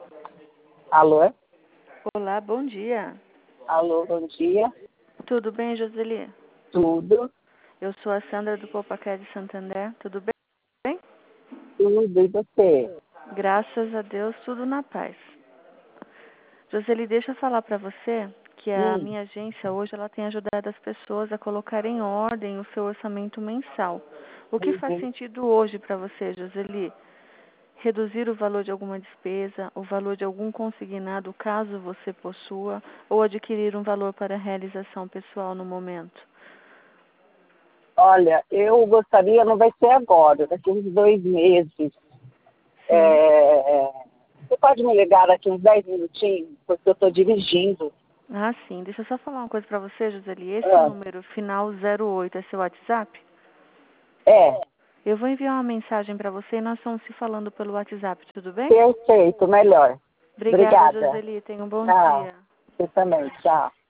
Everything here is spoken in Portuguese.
Alô? Olá, bom dia. Alô, bom dia. Tudo bem, Joseli? Tudo? Eu sou a Sandra do Copacabana de Santander. Tudo bem? Tudo, e você? Graças a Deus, tudo na paz. Joseli, deixa eu falar para você que a minha agência hoje ela tem ajudado as pessoas a colocar em ordem o seu orçamento mensal. O que faz sentido hoje para você, Joseli? Reduzir o valor de alguma despesa, o valor de algum consignado, caso você possua, ou adquirir um valor para realização pessoal no momento? Olha, eu gostaria, não vai ser agora, daqui uns 2 meses. Você pode me ligar daqui uns 10 minutinhos, porque eu estou dirigindo. Ah, sim. Deixa eu só falar uma coisa para você, Joseli. Esse Ah, número final 08 é seu WhatsApp? é, Eu vou enviar uma mensagem para você e nós estamos se falando pelo WhatsApp, tudo bem? perfeito, melhor. Obrigada, Obrigada. Joseli. Tenha um bom Tchau. dia. Você também, tchau.